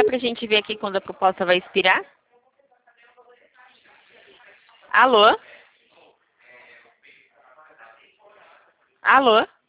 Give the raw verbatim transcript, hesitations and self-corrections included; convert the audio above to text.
Dá pra gente ver aqui quando a proposta vai expirar? Alô? Alô?